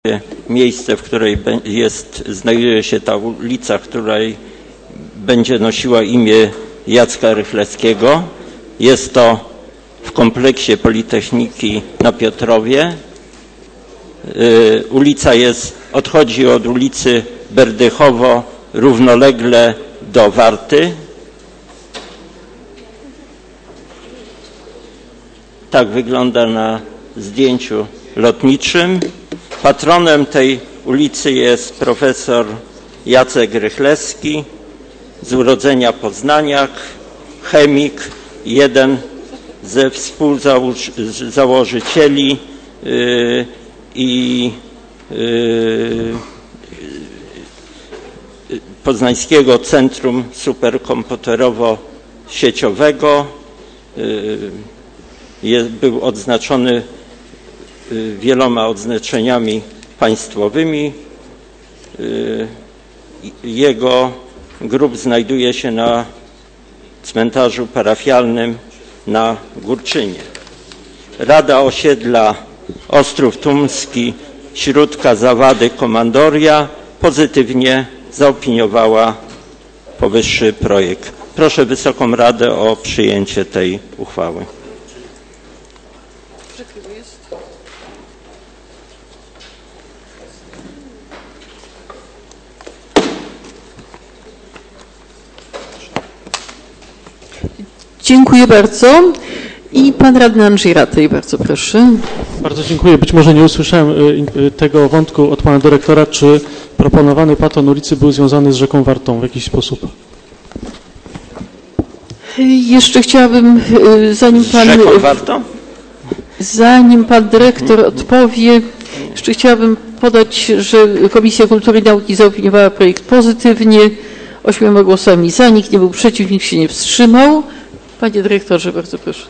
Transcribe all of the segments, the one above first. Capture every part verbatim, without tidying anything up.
miejsce, w której jest, znajduje się ta ulica, której będzie nosiła imię Jacka Rychlewskiego. Jest to w kompleksie Politechniki na Piotrowie. Yy, ulica jest, odchodzi od ulicy Berdychowo równolegle do Warty. Tak wygląda na zdjęciu lotniczym. Patronem tej ulicy jest profesor Jacek Rychlewski, z urodzenia poznaniak, chemik, jeden ze współzałożycieli yy, i yy, Poznańskiego Centrum Superkomputerowo-Sieciowego. Yy, jest, był odznaczony wieloma odznaczeniami państwowymi. Jego grób znajduje się na cmentarzu parafialnym na Górczynie. Rada Osiedla Ostrów Tumski, Śródka, Zawady, Komandoria pozytywnie zaopiniowała powyższy projekt. Proszę Wysoką Radę o przyjęcie tej uchwały. Dziękuję bardzo. I pan radny Andrzej Ratej, bardzo proszę. Bardzo dziękuję. Być może nie usłyszałem tego wątku od pana dyrektora. Czy proponowany patron ulicy był związany z rzeką Wartą w jakiś sposób? Jeszcze chciałabym, zanim pan... Z rzeką Wartą? Zanim pan dyrektor odpowie, jeszcze chciałabym podać, że Komisja Kultury i Nauki zaopiniowała projekt pozytywnie, ośmioma głosami za, nikt nie był przeciw, nikt się nie wstrzymał. Panie dyrektorze, bardzo proszę.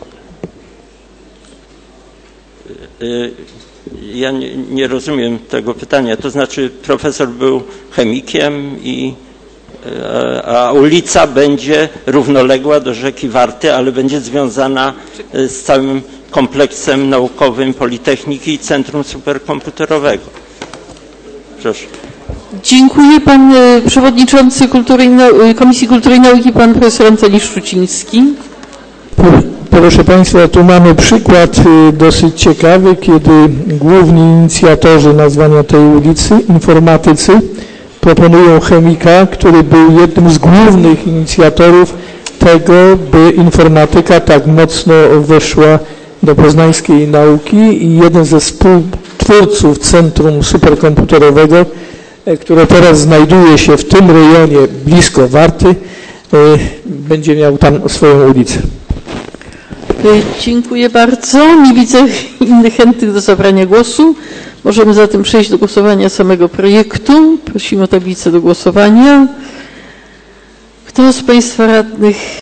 Ja nie, nie rozumiem tego pytania. To znaczy profesor był chemikiem, i, a ulica będzie równoległa do rzeki Warty, ale będzie związana z całym kompleksem naukowym Politechniki i Centrum Superkomputerowego. Proszę. Dziękuję. Pan przewodniczący Kultury i Komisji Kultury i Nauki, pan profesor Antoni Szczuciński. Proszę Państwa, tu mamy przykład dosyć ciekawy, kiedy główni inicjatorzy nazwania tej ulicy, informatycy, proponują chemika, który był jednym z głównych inicjatorów tego, by informatyka tak mocno weszła do poznańskiej nauki, i jeden ze współtwórców Centrum Superkomputerowego, które teraz znajduje się w tym rejonie blisko Warty, będzie miał tam swoją ulicę. Dziękuję bardzo. Nie widzę innych chętnych do zabrania głosu. Możemy zatem przejść do głosowania samego projektu. Prosimy o tablicę do głosowania. Kto z Państwa radnych